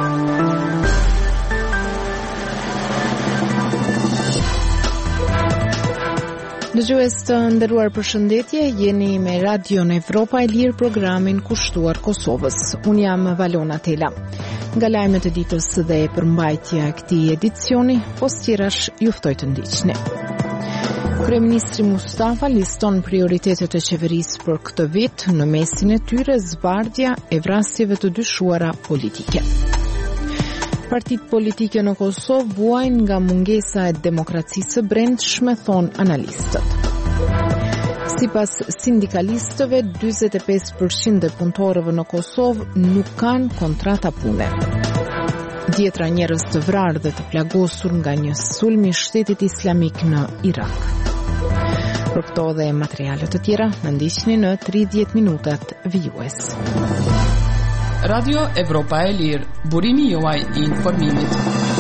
Dëgjues të nderuar, përshëndetje, jeni me Radion Evropa e Lirë, programin kushtuar Kosovës. Unë jam Valona Tela. Nga lajmet e ditës dhe përmbajtja e këtij edicioni, postirash ju ftoj të ndiqni. Kryeministri Mustafa liston prioritetet e qeverisë për këtë vit, në mesin e tyre zbardhja e vrasjeve të dyshuara politike. Partitë politike në Kosovë vuajnë nga mungesa e demokracisë së brendshme, thon analistët. Sipas sindikalistëve, 45% e punëtorëve në Kosovë nuk kanë kontrata pune. Dhjetra njerëz të vrarë dhe të plagosur nga një sulm i Shtetit Islamik në Irak. Për këto dhe materiale të tjera, na ndiqni në 30 minutat vijues. Radio Evropa e Lirë, burimi juaj i informimit.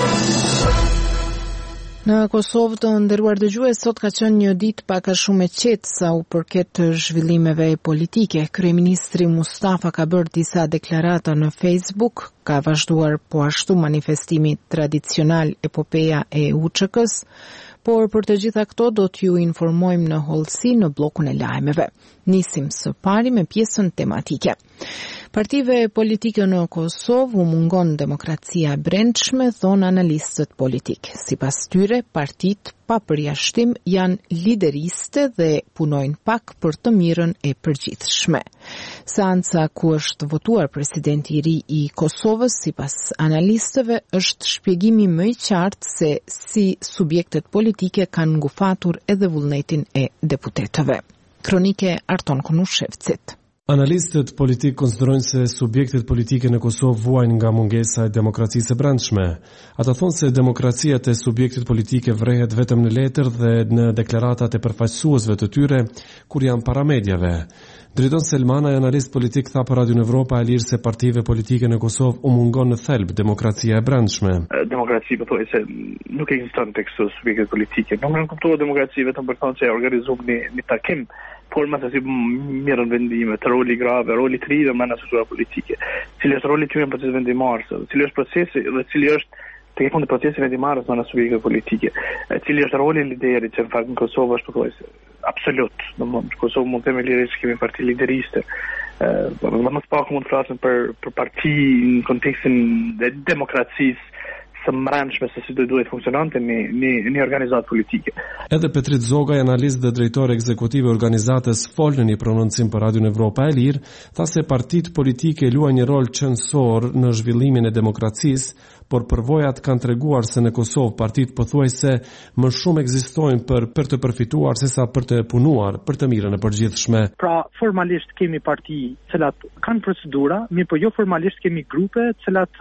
Në Kosovë, të nderuar dëgjues, sot ka qenë një ditë pak a shumë e qetë sa u përket zhvillimeve politike. Kryeministri Mustafa ka bërë disa deklarata në Facebook, ka vazhduar po ashtu manifestimi tradicional epopeja e UÇK-s, por për të gjitha këto do t'ju informojmë në hollësi në bllokun e lajmeve. Nisim së pari me pjesën tematike. Partive politike në Kosovë u mungon demokracia e brendshme, thon analistët politik. Sipas tyre, partitë pa përjashtim janë lideriste dhe punojnë pak për të mirën e përgjithshme. Seanca ku është votuar presidenti i ri i Kosovës, sipas analistëve, është shpjegimi më i qartë se si subjektet politike kanë ngufatur edhe vullnetin e deputetëve. Kronike Arton Konushevcit. Analistët politik konsiderojnë se subjektet politike në Kosovë vuajnë nga mungesa e demokracisë së brendshme. Ata thonë se demokracia e subjektet politike vrehet vetëm në letër dhe në deklaratat e përfaqësuesve të tyre kur janë para mediave. Driton Selmana, analist politik, tha për Radio Evropa e Lirë se partive politike në Kosovë u mungon në thelb demokracia e brendshme. Demokraci po thojë se nuk ekziston tek subjektet politike. Nuk kuptohet demokraci vetëm për të organizuar një takim, por më të si mirën vendime, të roli grave, roli të ri dhe më në struktura politike. Cili është roli tyre në procesin vendimarrës, cili është procesi dhe cili është tek fundi procesi vendimarrës në subjekte politike. Cili është roli i liderit që në fakt në Kosovë është pothuajse absolut. Në Kosovë mund të themi lirisht kemi parti lideriste. Më pak mund të flasim për parti në kontekstin e demokracisë së mbrëmshme se si duhet funksionante një organizatë politike. Edhe Petrit Zogaj, analist dhe drejtor ekzekutiv i organizatës, fol në një prononcim për Radio Evropa e Lirë, tha se partitë politike luajnë një rol qendror në zhvillimin e demokracisë, por përvojat kanë treguar se në Kosovë partitë pothuajse më shumë ekzistojnë për të përfituar sesa për të punuar për të mirën e përgjithshme. Pra, formalisht kemi parti cilat kanë procedura, mirë po jo formalisht kemi grupe cilat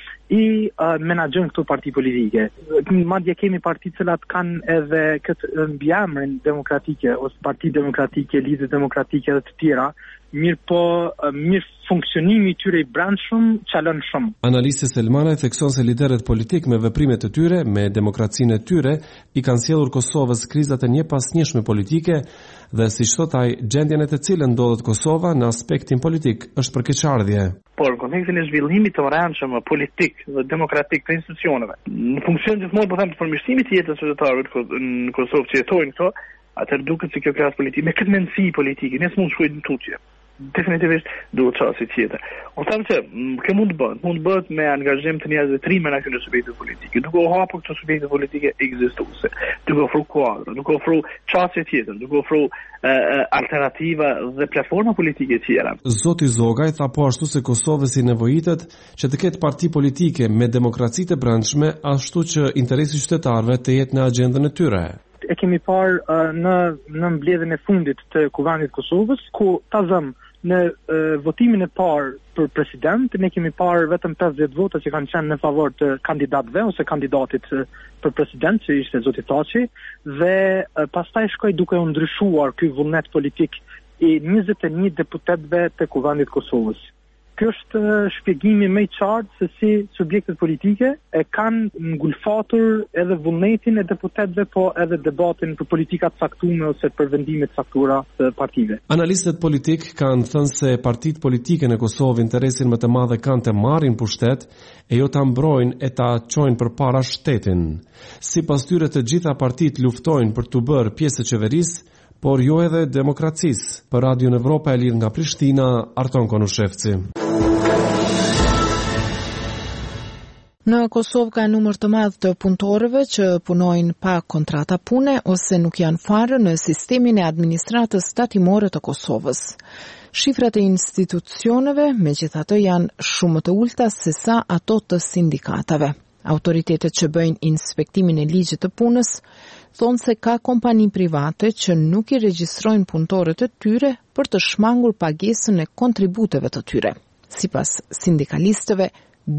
i menaxhojnë këto parti politike. Madje kemi parti cilat kanë edhe këtë mbiemrin demokratike ose parti demokratike, lidhje demokratike dhe të tjera, mirë po mirë funksionimi i tyre i brendshëm çalon shumë. Analisti Selmana thekson se liderët politik me veprimet e tyre, me demokracinë e tyre, i kanë sjellur Kosovës krizat e njepasnjeshme politike dhe siç thot ai, gjendjen e të cilën ndodhet Kosova në aspektin politik është për keqardhje. Por në kontekstin e zhvillimit të rëndshëm politik dhe demokratik të institucioneve, në funksion gjithmonë po them të përmirësimit të jetës qytetarëve në Kosovë që jetojnë këto, atëherë duket se kjo klasë politike me këtë mendësi politike ne s'mund të shkojmë në tutje. Definitivisht duhet çasti tjetër. Unë them se kjo mund të bëhet me angazhim të njerëzve të rinj në këto subjekte politike, duke u hapur këto subjekte politike ekzistuese, duke ofruar kuadro, duke ofruar çasti tjetër, duke ofruar alternativa dhe platforma politike tjera. Zoti Zogaj tha po ashtu se Kosovës i nevojitet që të ketë parti politike me demokracitë e brendshme, ashtu që interesi i qytetarëve të jetë në agjendën e tyre. E kemi parë në mbledhjen e fundit të Kuvendit Kosovës, ku tazëm në votimin e parë për president, ne kemi parë vetëm 50 vota që kanë qenë në favor të kandidatëve ose kandidatit për president, që ishte zoti Taçi, dhe pastaj shkoi duke u ndryshuar ky vullnet politik i 21 deputetëve të Kuvendit Kosovës. Kjo është shpjegimi më i qartë se si subjektet politike e kanë ngulfatur edhe vullnetin e deputetëve, po edhe debatin për politikat caktuara ose për vendimet caktuara të partive. Analistët politik kanë thënë se partitë politike në Kosovë interesin më të madh kanë të marrin pushtet e jo ta mbrojnë e ta çojnë përpara shtetin. Sipas tyre të gjitha partitë luftojnë për të bërë pjesë e qeverisë, por jo edhe demokracisë. Për Radio Evropa e Lirë nga Prishtina, Arton Konushevci. Në Kosovë ka numër të madh të punëtorëve që punojnë pa kontrata pune ose nuk janë fare në sistemin e administratës tatimore të Kosovës. Shifrat e institucioneve megjithatë janë shumë të ulta se sa ato të sindikatave. Autoritetet që bëjnë inspektimin e ligjit të punës thonë se ka kompani private që nuk i regjistrojnë punëtorët e tyre për të shmangur pagesën e kontributeve të tyre. Sipas sindikalistëve,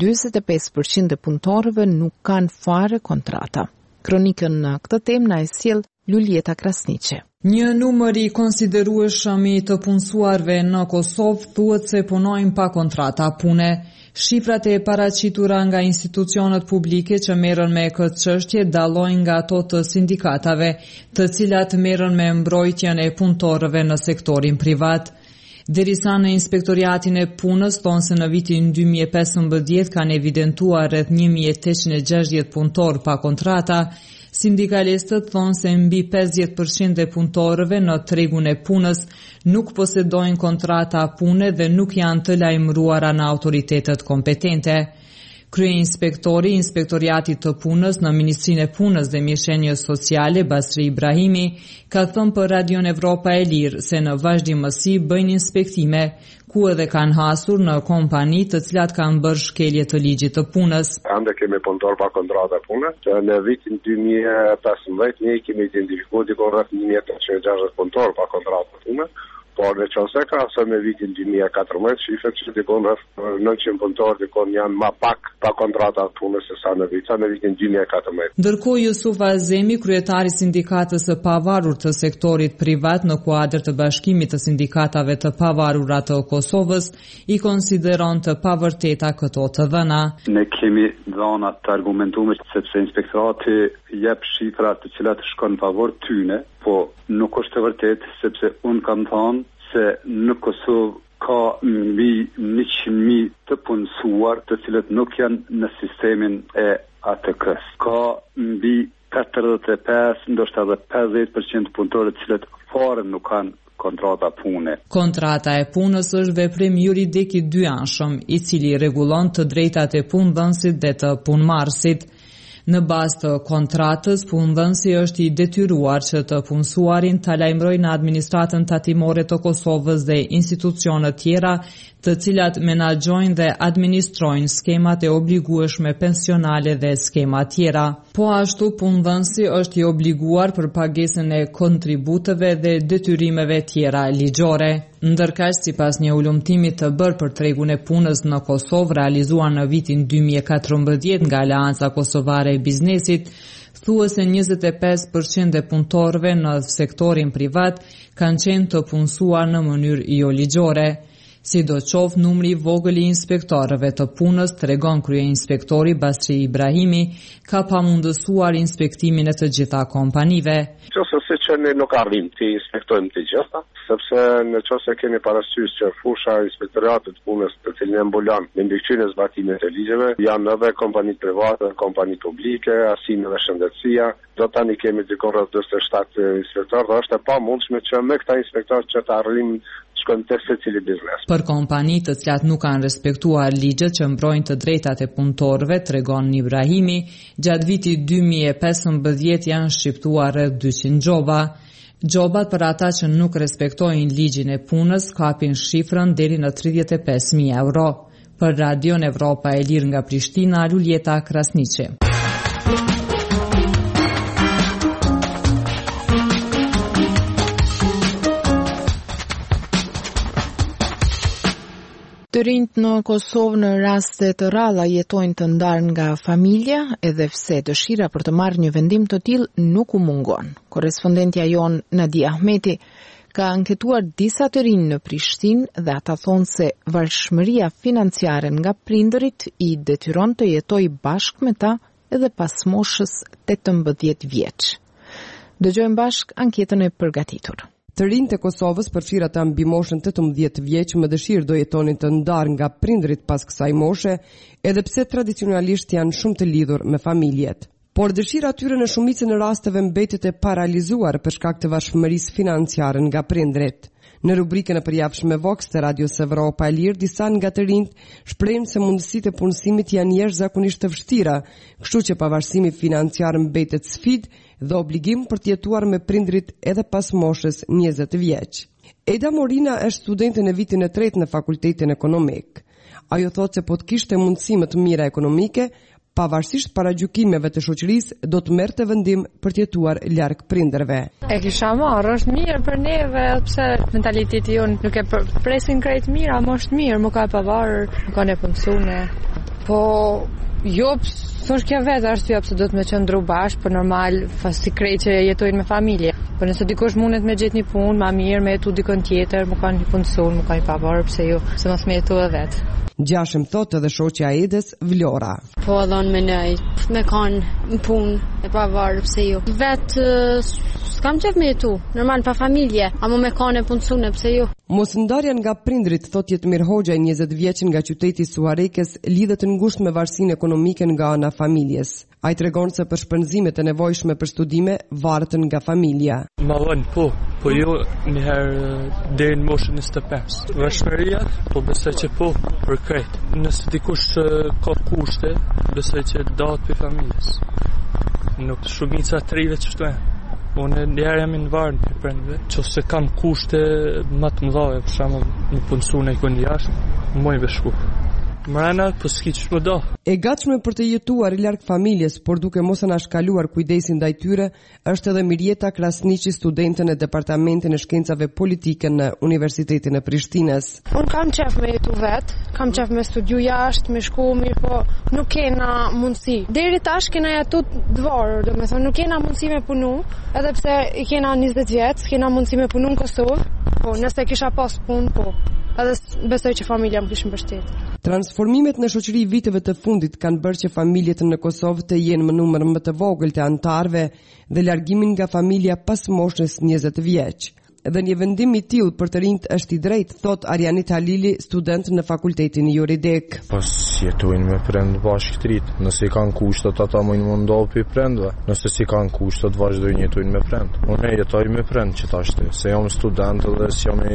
45% e punëtorëve nuk kanë fare kontrata. Kronikën në këtë temë na e sjell Lulieta Krasniqe. Një numër i konsiderueshëm i të punësuarve në Kosovë thuhet se punojnë pa kontrata pune. Shifrat e paraqitura nga institucionet publike që merren me këtë çështje dallojnë nga ato të sindikatave, të cilat merren me mbrojtjen e punëtorëve në sektorin privat. Derisa në Inspektoriatin e Punës thonë se në vitin 2015 kanë evidentuar rreth 1860 punëtor pa kontrata, sindikalistët thonë se mbi 50% e punëtorëve në tregun e punës nuk posedojnë kontrata pune dhe nuk janë të lajmëruara në autoritetet kompetente. Kryeinspektori i Inspektoriatit të Punës në Ministrinë e Punës dhe Mirëqenies Sociale, Basri Ibrahimi, ka thënë për Radio Evropa e Lirë se në vazhdimësi bëjnë inspektime, ku edhe kanë hasur në kompani të cilat kanë bërë shkelje të ligjit të punës. Ande kemi punëtor pa kontrata pune, që në vitin 2015 ne kemi identifikuar dikon rreth 1860 punëtor pa kontrata pune. Por në qëse ka ose me vitin 2014, shifet që dikon rreth 900 punëtor dikon janë ma pak pa kontrata punës se sa në vitin 2014. Ndërkohë Jusuf Azemi, kryetari sindikatës së pavarur të sektorit privat në kuadër të bashkimit të sindikatave të pavarura të Kosovës, i konsideron të pavërteta këto të dhëna. Ne kemi dhëna të argumentuar sepse inspektorati jep shifra të cilat shkon në favor tyne, po nuk është e vërtetë sepse unë kam thënë se në Kosovë ka mbi 100.000 të punësuar të cilët nuk janë në sistemin e ATK-s. Ka mbi 45, ndoshta edhe 50% punëtorë të cilët fare nuk kanë kontrata pune. Kontrata e punës është veprim juridik i dyanshëm, i cili rregullon të drejtat e punëdhënësit dhe të punëmarrësit. Në bazë të kontratës, punëdhënësi është i detyruar që të punësuarin ta lajmërojë në administratën tatimore të Kosovës dhe institucione tjera, të cilat menaxhojnë dhe administrojnë skemat e obligueshme pensionale dhe skema tjera. Po ashtu punëdhënësi është i obliguar për pagesën e kontributeve dhe detyrimeve tjera ligjore. Ndërkaq, sipas një ulëmtimi të bërë për tregun e punës në Kosovë realizuar në vitin 2014 nga Aleanca Kosovare e Biznesit, thuhet se 25% e punëtorëve në sektorin privat kanë qenë të punësuar në mënyrë jo ligjore. Sidoqoftë, numri i vogël i inspektorëve të punës, tregon kryeinspektori Basri Ibrahimi, ka pamundësuar inspektimin e të gjitha kompanive. Qëse që ne nuk arrim të inspektojmë të gjitha, sepse në qëse kemi parasysh që fusha inspektoratit punës të cilën e mbulon në mbikëqyrjen e zbatimit të ligjeve, janë edhe kompani private, kompani publike, asime dhe shëndetësia. Do tani kemi dikon rreth 47 inspektorë, dhe është e pamundshme që me këta inspektorë që të arrim të secili biznes. Për kompani të cilat nuk kanë respektuar ligjet që mbrojnë të drejtat e punëtorëve, tregon Ibrahimi, gjatë vitit 2015 janë shqiptuar rreth 200 gjoba. Gjobat për ata që nuk respektojnë ligjin e punës kapin shifrën deri në 35.000 euro. Për Radio Evropa e Lirë nga Prishtina, Lulieta Krasniqe. Të rinjt në Kosovë në raste të rralla jetojnë të ndarë nga familja, edhe pse dëshira për të marrë një vendim të tillë nuk u mungon. Korrespondentja jon Nadia Ahmeti ka anketuar disa të rinj në Prishtinë dhe ata thonë se varëshmëria financiare nga prindërit i detyron të jetojë bashkë me ta edhe pas moshës 18 vjeç. Dëgjojmë bashkë anketën e përgatitur. Të rinjtë e Kosovës, përfshirë ata mbi moshën 18 vjeç, më dëshirë do jetonin të ndarë nga prindrit pas kësaj moshe, edhe pse tradicionalisht janë shumë të lidhur me familjet. Por dëshira atyre në shumicën e rasteve mbetet e paralizuar për shkak të varëshmërisë financiare nga prindrit. Në rubrikën e përjavshme Vox të Radios Evropa e Lirë, disa nga të rinjt shprehnë se mundësitë e punësimit janë jashtëzakonisht të vështira, kështu që pavarësimi financiar mbetet sfidë dhe obligim për të jetuar me prindrit edhe pas moshës 20 vjeç. Eda Morina është studente në vitin e 3 në Fakultetin Ekonomik. Ajo thotë se po të kishte mundësi më të mira ekonomike, pavarësisht paragjykimeve të shoqërisë, do të merrte vendim për të jetuar larg prindërve. E kisha marrë, është mirë për neve, pse mentaliteti jonë nuk e presin krejt mirë, ama është mirë, më ka pavarur, nuk ka ne punësune. Po jo, s'është kjo vetë arsyeja pse do të më qëndru bashkë, por normal, fasti krejt që jetojnë me familje. Po nëse dikush mundet me gjetë një punë, ma mirë me jetu dikon tjetër, më ka një punësun, më ka një pavarur, pse jo, se mos me jetu e vetë. Gjashëm thotë edhe shoqja e Edës, Vlora. Po dhon me nej, me kanë në punë e pavarur, pse jo. Vetë s'kam qef me jetu, normal pa familje, ama me kanë e punësune, pse jo. Mos ndarja nga prindrit, thot Jetmir Hoxha, 20 vjeçën nga qyteti Suarekes, lidhet të ngushtë me varësinë ekonomike nga ana familjes. Ai tregon se për shpenzimet e nevojshme për studime varet nga familja. Ma vonë po jo njëherë deri në moshën 25. Varëshmëria, po besoj që po për krejt. Nëse dikush ka kushte, besoj që dahet për familjes. Nuk shumica të rive që shtojnë. Unë njëherë jam në varën për prindve, që se kam kushte më të mëdha, për shembull një punësune i kënë jashtë, më i beshku. Mrena, po s'ki që shmo do. E gatshme për të jetuar i larg familjes, por duke mos anashkaluar kujdesin ndaj tyre, është edhe Mirjeta Krasniqi, studente në Departamentin e Shkencave Politike në Universitetin e Prishtinës. Unë kam qef me jetu vetë, kam qef me studiu jashtë, me shku mirë, po nuk kena mundësi. Deri tash kena jetu dvarur, do me thonë, nuk kena mundësi me punu, edhe pse i kena 20 vjetë, kena mundësi me punu në Kosovë, po nëse kisha pas punë, po. Edhe besoj që familja më kishë mbështet. Transformimet në shoqëri viteve të fundit kanë bërë që familjet në Kosovë të jenë më numër më të vogël të anëtarëve dhe largimin nga familja pas moshës 20 vjeç. Edhe një vendim i tillë për të rinjt është i drejtë, thot Arjanit Halili, student në Fakultetin Juridik. Pas jetojnë me prindë bashkë të rritë. Nëse i kanë kushtet, ata mund më ndohë për prindëve. Nëse si kanë kushtet, vazhdojnë jetojnë me prindë. Unë jetoj me prindë që tashtë, se jam student dhe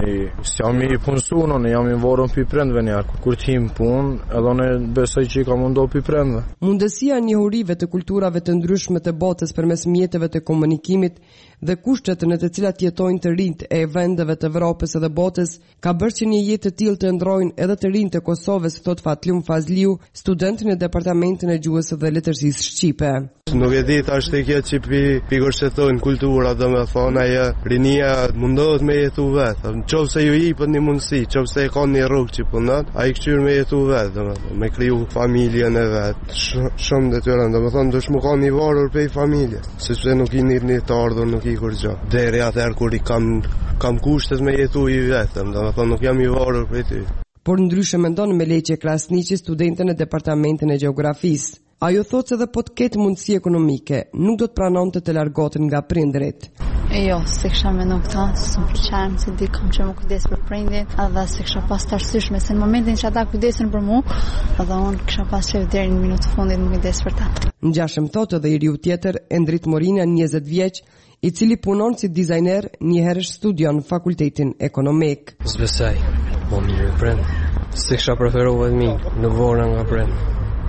s'jam i punësunë, unë jam i vorën për prindëve njerë. Kur t'him punë, edhe unë besoj që i ka mundohë për prindëve. Mundësia njohurive të kulturave të ndryshme të botës përmes mjeteve të komunikimit dhe kushtet në të cilat jetojnë të rinjt e vendeve të Evropës edhe botës ka bërë që një jetë të tillë të ndrojnë edhe të rinjt e Kosovës, thot Fatlum Fazliu, student në Departamentin e Gjuhës dhe Letërsisë Shqipe. Nuk e di tash te kjo që pi kushtojnë kultura, domethënë ajo rinia mundohet me jetu vetë. Nëse ju jepet një mundësi, nëse e kanë një rrugë që punon, ai këshir me jetu vetë, domethënë me kriju familjen e vet. Shumë detyron, domethënë dush më kanë i varur pe familjes, sepse nuk i nit të ardhur, nuk i kur gjë. Deri atëherë kur i kam kushtet me jetu i vetëm, domethënë nuk jam i varur prej ty. Por ndryshe mendon Meleqe Krasniqi, studente në Departamentin e Gjeografisë. Ajo thotë se edhe po të ketë mundësi ekonomike, nuk do të pranonte të largoten nga prindrit. Jo, se kisha me nuk ta, se më përqarëm, se di kam që më kujdes për prindit, edhe se kisha pas të arsyshme, se në momentin që ata kujdesin për mu, edhe unë kisha pas që deri në minutë fundit më kujdes për ta. Në gjashëm thotë edhe i riu tjetër, Endrit Morina, 20 vjeç, i cili punon si dizajner, njëherë studion në Fakultetin Ekonomik. Zbesaj, po mirë prind, se kisha preferuar vetëm në vora nga prind.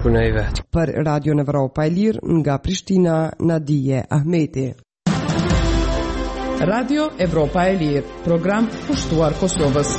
Për Radio Evropa e Lirë nga Prishtina, Nadije Ahmeti. Radio Evropa e Lirë, program kushtuar Kosovës.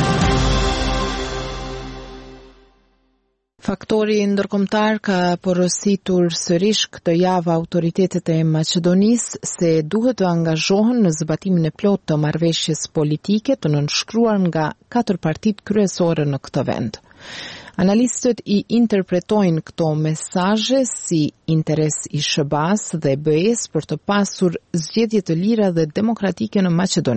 Faktori ndërkombëtar ka porositur sërish këtë javë autoritetet e Maqedonisë se duhet të angazhohen në zbatimin e plotë të marrëveshjes politike të nënshkruar nga 4 partitë kryesore në këtë vend. Analistët i interpretojnë këto mesazhe si interes i SBA-s dhe BE-s për të pasur zgjedhje të lira dhe demokratike në Maqedoni.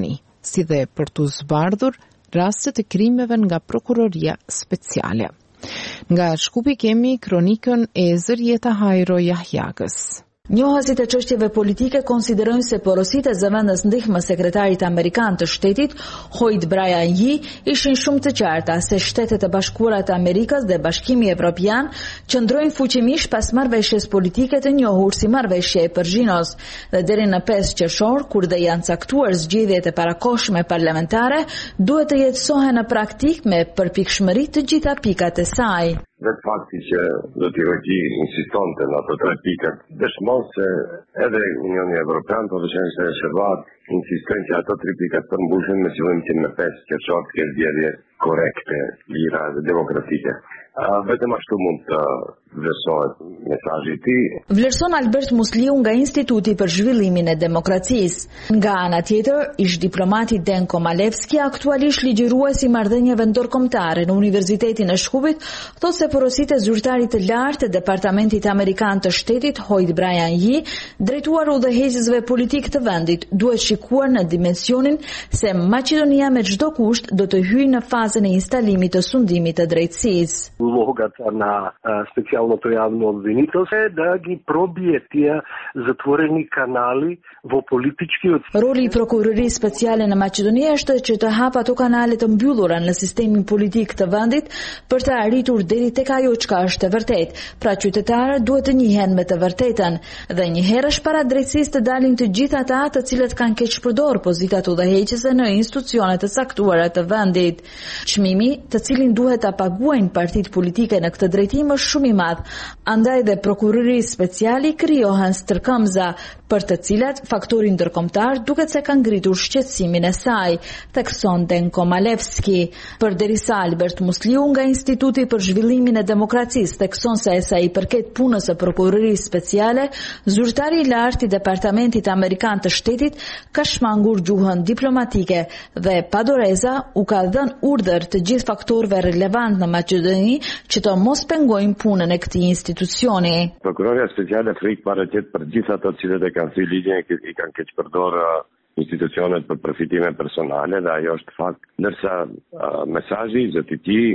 si dhe për të zbardhur rastet e krimeve nga prokuroria speciale. Nga Shkupi kemi kronikën e Zërjeta Hajro Jahjagës. Njohësit e çështjeve politike konsiderojnë se porositë e zëvendës ndihmës sekretarit amerikan të shtetit, Lloyd Brian Yee, ishin shumë të qarta se Shtetet e Bashkuara të Amerikës dhe Bashkimi Evropian qëndrojnë fuqimisht pas marrëveshjes politike të njohur si marrëveshja e Përzhinos, dhe deri në 5 qershor, kur dhe janë caktuar zgjedhjet e parakohshme parlamentare, duhet të jetësohen në praktik me përpikshmëri të gjitha pikat e saj. Vetë fakti që do t'i regji insistonte në ato 3 pikat, dëshmon se edhe Unioni Evropian, po veçanërisht edhe Shërbat, insistojnë që ato 3 pikat përmbushen me qëllim që në 5 qershor të ketë zgjedhje korekte, lira dhe demokratike. Vetëm ashtu mund të vlerësohet mesazhi i tij. Vlerëson Albert Musliu nga Instituti për Zhvillimin e Demokracisë. Nga ana tjetër, ish diplomati Denko Malevski, aktualisht ligjërues i marrëdhënieve ndërkombëtare në Universitetin e Shkupit, thotë se porositë e zyrtarit të lartë të Departamentit Amerikan të Shtetit, Lloyd Brian Yee, drejtuar udhëheqësve politik të vendit, duhet shikuar në dimensionin se Maqedonia me çdo kusht do të hyjë në fazën e instalimit të sundimit të drejtësisë. Улогата на специјалното јавно обвинителство е да ги пробие тие затворени канали во политичкиот. Roli i prokurorisë speciale në Maqedoni është që të hap ato kanale të mbyllura në sistemin politik të vendit për të arritur deri tek ajo çka është e vërtetë. Pra qytetarët duhet të njihen me të vërtetën dhe një herësh para drejtësisë të dalin të gjithë ata të cilët kanë keq përdor pozitat udhëheqëse në institucionet të caktuara të vendit. Çmimi, të cilin duhet ta paguajnë partitë politike në këtë drejtim është shumë i madh. Andaj dhe prokuroria speciale krijohen stërkëmbëza për të cilat faktori ndërkombëtar duket se ka ngritur shqetësimin e saj, thekson Denko Malevski. Përderisa Albert Musliu nga Instituti për Zhvillimin e Demokracisë thekson se sa i përket punës së prokurorisë speciale, zyrtari i lartë i Departamentit Amerikan të Shtetit ka shmangur gjuhën diplomatike dhe pa doreza u ka dhënë urdhër të gjithë faktorëve relevant në Maqedoni që të mos pengojnë punën e këtij institucioni. Prokuroria speciale frikë paraqet për gjithë ato cilët e kanë thënë ligjin i kanë keq përdor institucionet për përfitime personale dhe ajo është fakt, ndërsa mesazhi i zotit i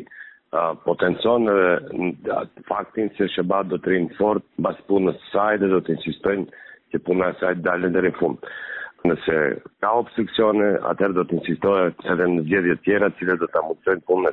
potencon faktin se Shërbat do të rinë fort mbas punës së saj dhe do të insistojnë që puna e saj të dalë deri në fund. Nëse ka obstruksione, atëherë do të insistohet edhe në zgjedhje të tjera, të cilat do ta mundsojnë punën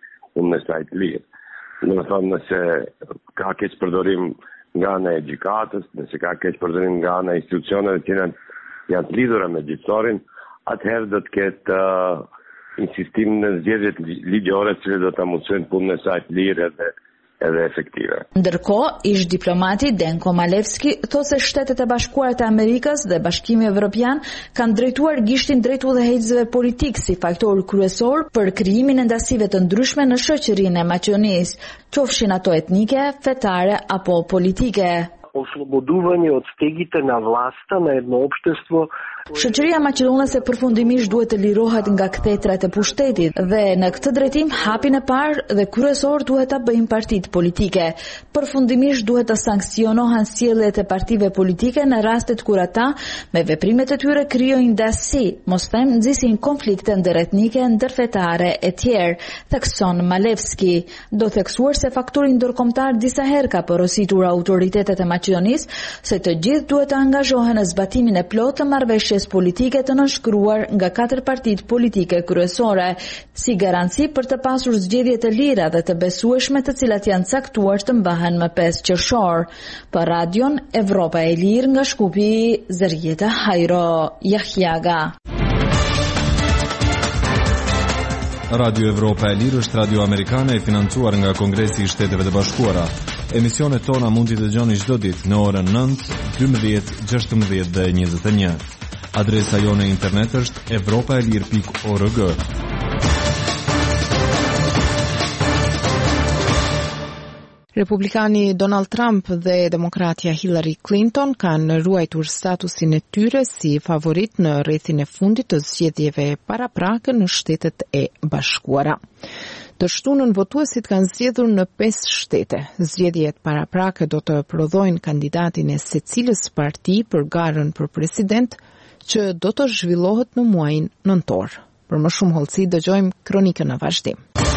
e saj të lirë. Domethënë, nëse ka keq përdorim nga ana e gjykatës, nëse ka keq përdorim nga ana e institucioneve që janë të lidhura me gjyqësorin, atëherë do të ketë insistim në zgjedhjet ligjore që do ta mundsojnë punën e saj të lirë edhe efektive. Ndërkohë, ish diplomati Denko Malevski thotë se Shtetet e Bashkuara të Amerikës dhe Bashkimi Evropian kanë drejtuar gishtin drejt udhëheqësve politik si faktor kryesor për krijimin e ndasive të ndryshme në shoqërinë e Maqedonisë, qofshin ato etnike, fetare apo politike. Ослободување од стегите на власта на едно општество. Shoqëria maqedonase përfundimisht duhet të lirohet nga kthetrat e pushtetit dhe në këtë drejtim hapin e parë dhe kryesor duhet ta bëjnë partitë politike. Përfundimisht duhet të sankcionohen sjelljet e partive politike në rastet kur ata me veprimet e tyre krijojnë dasi, mos them nxisin konflikte ndëretnike, ndërfetare e tjerë, thekson Malevski. Do theksuar se faktori ndërkombëtar disa herë ka porositur autoritetet e Maqedonisë se të gjithë duhet të angazhohen në zbatimin e plotë të marrëveshjes politike të nënshkruar nga 4 partitë politike kryesore, si garanci për të pasur zgjedhje të lira dhe të besueshme të cilat janë caktuar të mbahen më 5 qershor. Për Radion Evropa e Lirë nga Shkupi, Zërjeta Hajro Jahjaga. Radio Evropa e Lirë është radio amerikane e financuar nga Kongresi i Shteteve të Bashkuara. Emisionet tona mund t'i dëgjoni çdo ditë në orën 9, 12, 16 dhe 21. Adresa jone internet është evropaelir.org. Republikani Donald Trump dhe demokratja Hillary Clinton kanë ruajtur statusin e tyre si favorit në rrethin e fundit të zgjedhjeve paraprake në Shtetet e Bashkuara. Të shtunën votuesit kanë zgjedhur në 5 shtete. Zgjedhjet paraprake do të prodhojnë kandidatin e secilës parti për garën për president, që do të zhvillohet në muajin nëntor. Për më shumë hollësi dëgjojmë kronikën në vazhdim.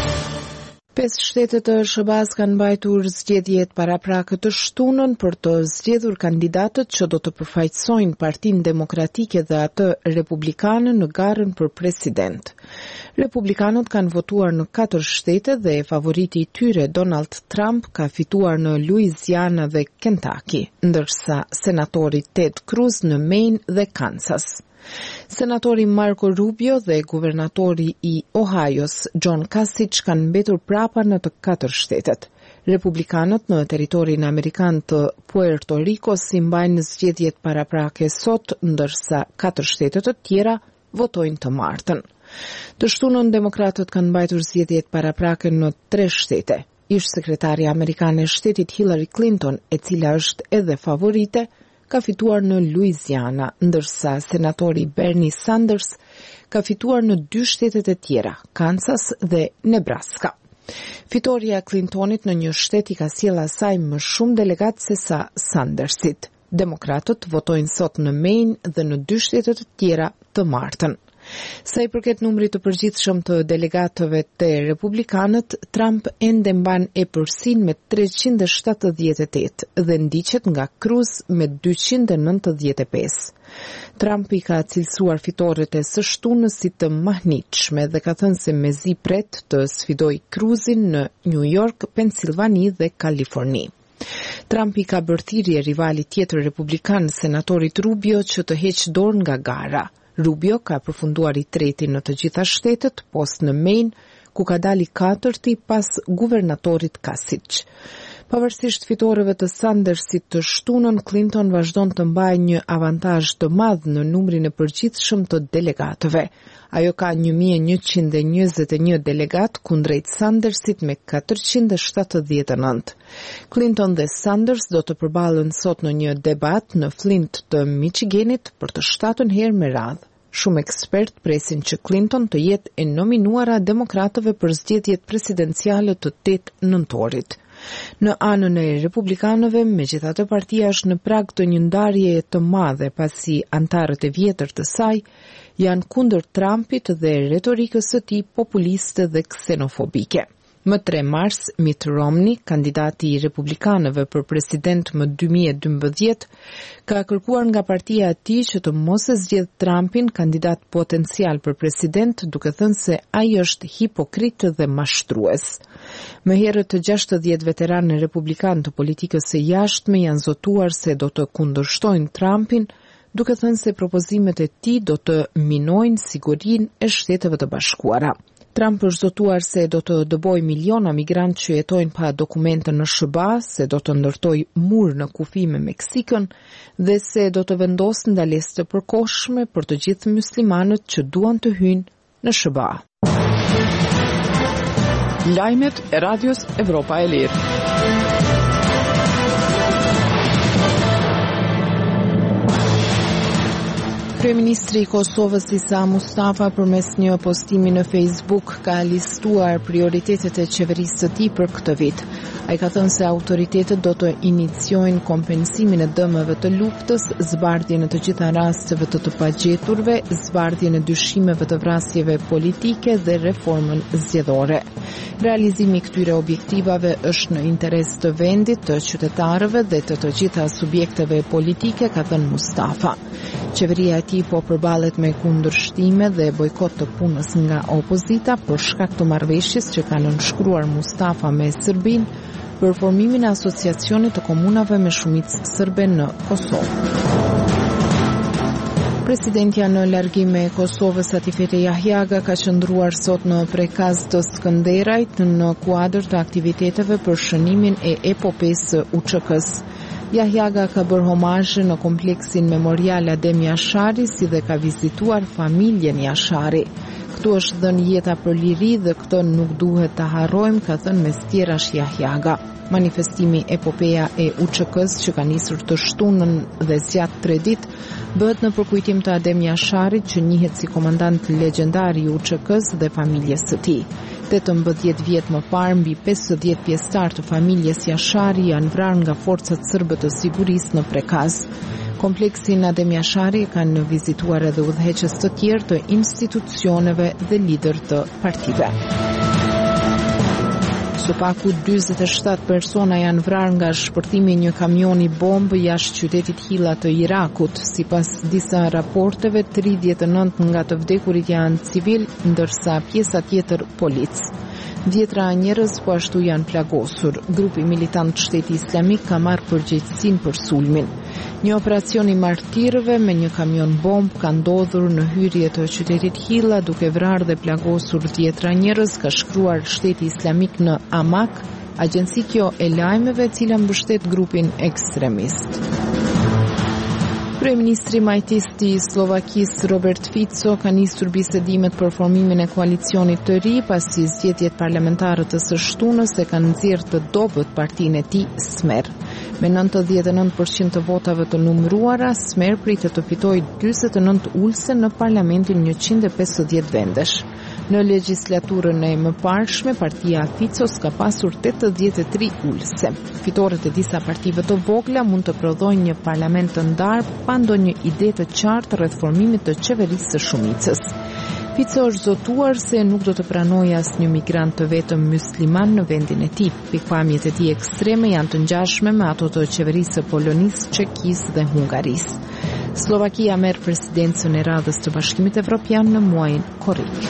5 shtete të SBA-s kanë mbajtur zgjedhjet paraprakë të shtunën për të zgjedhur kandidatët që do të përfaqësojnë Partinë Demokratike dhe atë Republikane në garën për president. Republikanët kanë votuar në 4 shtete dhe favoriti i tyre Donald Trump ka fituar në Louisiana dhe Kentucky, ndërsa senatori Ted Cruz në Maine dhe Kansas. Senatori Marco Rubio dhe guvernatori i Ohio's John Kasich kanë mbetur prapa në të 4 shtetet. Republikanët në territorin amerikan të Puerto Rico si mbajnë zgjedhjet paraprake sot, ndërsa 4 shtetet të tjera votojnë të martën. Të shtunën demokratët kanë mbajtur zgjedhjet paraprake në 3 shtete. Ish sekretarja amerikane e shtetit Hillary Clinton, e cila është edhe favorite, ka fituar në Louisiana, ndërsa senatori Bernie Sanders ka fituar në 2 shtetet e tjera, Kansas dhe Nebraska. Fitoria Clintonit në një shtet i ka sjellë asaj më shumë delegatë se sa Sandersit. Demokratët votojnë sot në Maine dhe në 2 shtetet e tjera të martën. Sa i përket numrit të përgjithshëm të delegatëve të republikanët, Trump ende mban epërsinë me 378 dhe ndiqet nga Cruz me 295. Trump i ka cilësuar fitoret e së shtunës si të mahnitshme dhe ka thënë se mezi pret të sfidoj Cruzin në New York, Pennsylvania dhe Kaliforni. Trump i ka bërthirje rivalit tjetër republikan, senatorit Rubio, që të heqë dorë nga gara. Rubio ka përfunduar i treti në të gjitha shtetet, post në Maine, ku ka dali 4-ti pas guvernatorit Kasich. Pavarësisht fitoreve të Sandersit të shtunën, Clinton vazhdon të mbajë një avantazh të madh në numrin e përgjithshëm të delegatëve. Ajo ka 1121 delegat kundrejt Sandersit me 479. Clinton dhe Sanders do të përballen sot në një debat në Flint të Michiganit për të 7ën herë me radhë. Shumë ekspert presin që Clinton të jetë e nominuara demokratëve për zgjedhjet presidenciale të 8 nëntorit. Në anën e republikanëve, megjithatë partia është në prag të një ndarjeje të madhe pasi antarët e vjetër të saj janë kundër Trumpit dhe retorikës së tij populiste dhe ksenofobike. Më 3 mars, Mitt Romney, kandidati i republikanëve për president më 2012, ka kërkuar nga partia e tij që të mos e zgjedh Trumpin kandidat potencial për president, duke thënë se ai është hipokrit dhe mashtrues. Më herët të 60 veteranë republikanë të politikës së jashtme janë zotuar se do të kundërshtojnë Trumpin, duke thënë se propozimet e tij do të minojnë sigurinë e Shteteve të Bashkuara. Trump është zotuar se do të dëbojë miliona migrantë që jetojnë pa dokumente në SBA, se do të ndërtojë mur në kufi me Meksikën dhe se do të vendosë ndalesë të përkohshme për të gjithë muslimanët që duan të hyjnë në SBA. Lajmet e Radios Evropa e Lirë. Kryeministri i Kosovës Isa Mustafa përmes një postimi në Facebook ka listuar prioritetet e qeverisë së tij për këtë vit. Ai ka thënë se autoritetet do të iniciojnë kompensimin e dëmeve të luftës, zbardhjen e të gjitha rasteve të pagjeturve, zbardhjen e dyshimeve të vrasjeve politike dhe reformën zgjedhore. Realizimi i këtyre objektivave është në interes të vendit, të qytetarëve dhe të gjitha subjekteve politike, ka thënë Mustafa. Qeveria e tij po përballet me kundërshtime dhe bojkot të punës nga opozita për shkak të marrëveshjes që ka nënshkruar Mustafa me Serbinë për formimin e asociacionit të komunave me shumicë serbe në Kosovë. Presidentja në largim e Kosovës Atifete Jahjaga ka qëndruar sot në prekaz të Skënderajt në kuadër të aktiviteteve për shënimin e epopesë UÇK-s. Jahjaga ka bërë homazhe në kompleksin memorial Adem Jashari, si dhe ka vizituar familjen Jashari. Këtu është dhënë jeta për liri dhe këtë nuk duhet të harrojmë, ka thënë mes tjerash Jahjaga. Manifestimi epopeja e UÇK-s që ka nisur të shtunën dhe zgjat 3 ditë bëhet në përkujtim të Adem Jasharit, që njihet si komandant legjendar i UÇK-s dhe familjes së tij. 18 vjet më parë, mbi 50 pjesëtar të familjes Jashari janë vrarë nga forcat serbe të sigurisë në prekaz. Kompleksin Adem Jashari kanë vizituar edhe udhëheqës të tjerë të institucioneve dhe lider të partive. Së paku 47 persona janë vrarë nga shpërtimi një kamioni bombë jashtë qytetit Hilla të Irakut. Sipas disa raporteve, 39 nga të vdekurit janë civil, ndërsa pjesa tjetër polic. 10 njerëz po ashtu janë plagosur. Grupi militant Shteti Islamik ka marrë përgjegjësinë për sulmin. Një operacion i martirëve me një kamion bomb ka ndodhur në hyrje të qytetit Hilla duke vrarë dhe plagosur 10 njerëz, ka shkruar Shteti Islamik në Amak, agjenci kjo e lajmeve e cila mbështet grupin ekstremist. Kryeministri majtisti i Slovakisë Robert Fico ka nisur bisedimet për formimin e koalicionit të ri pasi zgjedhjet parlamentare të së shtunës e kanë nxjerrë të dobët partinë e tij Smer. Me 99% të votave të numëruara, Smer pritet të fitojë 49 ulse në parlamentin 150 vendesh. Në legjislaturën e mëparshme, partia Ficos ka pasur 83 ulse. Fitoret e disa partive të vogla mund të prodhojnë një parlament të ndarë pa ndonjë ide të qartë rreth formimit të qeverisë së shumicës. Fico është zotuar se nuk do të pranojë asnjë migrant të vetëm musliman në vendin e tij. Pikpamjet e tij ekstreme janë të ngjashme me ato të qeverisë së Polonisë, Çekisë dhe Hungarisë. Slovakia merr presidencën e Radhës të Bashkimit Evropian në muajin korrik.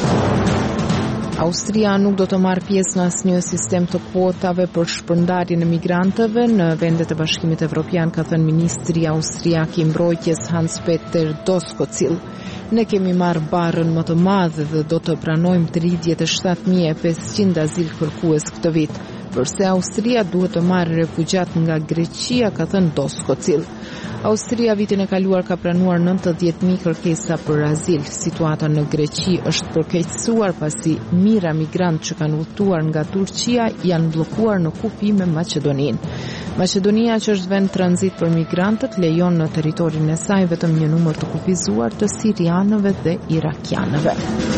Austria nuk do të marrë pjesë në asnjë sistem të kuotave për shpërndarjen e migrantëve në vendet e Bashkimit Evropian, ka thënë ministri austriak i mbrojtjes Hans-Peter Doskozil. Ne kemi marrë barrën më të madhe dhe do të pranojmë 37.500 azil kërkues këtë vit. Përse Austria duhet të marrë refugjat nga Greqia, ka thënë Doskozil. Austria vitin e kaluar ka pranuar 90.000 kërkesa për azil. Situata në Greqi është përkeqësuar pasi mijëra migrantë që kanë udhëtuar nga Turqia janë bllokuar në kufi me Maqedoninë. Maqedonia, që është vend tranzit për migrantët, lejon në territorin e saj vetëm një numër të kufizuar të sirianëve dhe irakianëve.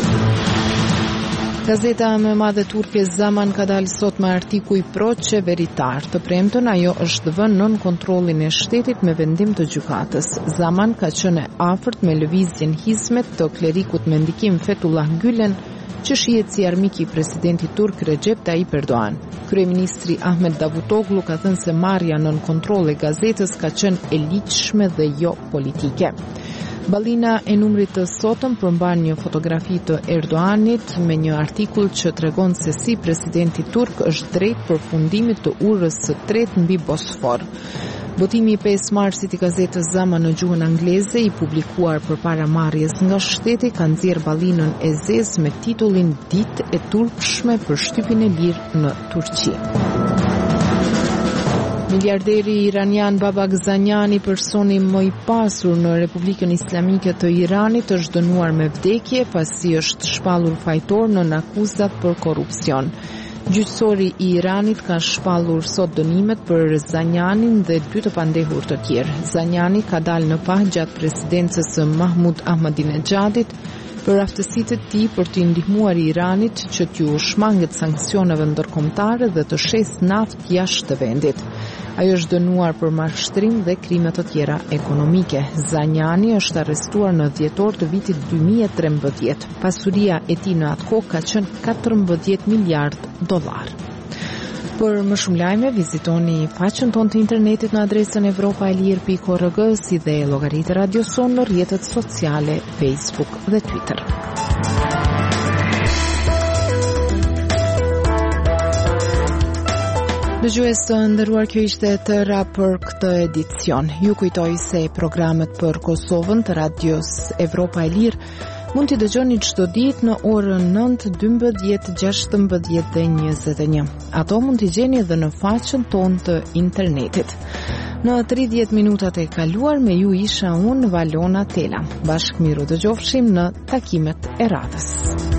Gazeta më e madhe turke Zaman ka dalë sot me artikuj pro-qeveritar. Të premtën ajo është vënë nën kontrollin e shtetit me vendim të gjykatës. Zaman ka qenë afërt me lëvizjen Hizmet të klerikut me ndikim Fethullah Gülen, që shihet si armik i presidentit turk Recep Tayyip Erdogan. Kryeministri Ahmet Davutoglu ka thënë se marrja nën kontroll e gazetës ka qenë e ligjshme dhe jo politike. Ballina e numrit të sotëm përmban një fotografi të Erdoganit me një artikull që tregon se si presidenti turk është drejt përfundimit të urës së tretë mbi Bosfor. Votimi i 5 marsit i gazetës Zaman në gjuhën angleze i publikuar përpara marrjes nga shteti ka nxjerrë ballinën e zezë me titullin Ditë e turpshme për shtypin e lirë në Turqi. Miliarderi iranian Babak Zanjani, personi më i pasur në Republikën Islamike të Iranit, është dënuar me vdekje pasi është shpallur fajtor në akuzat për korrupsion. Gjyqësori i Iranit ka shpallur sot dënimet për Zanjanin dhe 2 të pandehur të tjerë. Zanjani ka dalë në pah gjatë presidencës së Mahmud Ahmadinejadit për aftësitë e tij për të ndihmuar Iranit që t'ju shmanget sanksioneve ndërkombëtare dhe të shes naftë jashtë të vendit. Ajo është dënuar për mashtrim dhe krime të tjera ekonomike. Zanjani është arrestuar në dhjetor të vitit 2013. Pasuria e tij në atë kohë ka qenë $14 miliard. Për më shumë lajme, vizitoni faqen tonë të internetit në adresën evropaelir.org, si dhe llogaritë Radio Son në rrjetet sociale Facebook dhe Twitter. Dëgjues të nderuar, kjo ishte e tëra për këtë edicion. Ju kujtoj se programet për Kosovën të Radios Evropa e Lirë mund t'i dëgjoni çdo ditë në orën 9, 12, 16 dhe 21. Ato mund t'i gjeni edhe në faqen tonë të internetit. Në 30 minutat e kaluar me ju isha unë, Valona Tela. Bashkë miru dëgjofshim në takimet e radhës.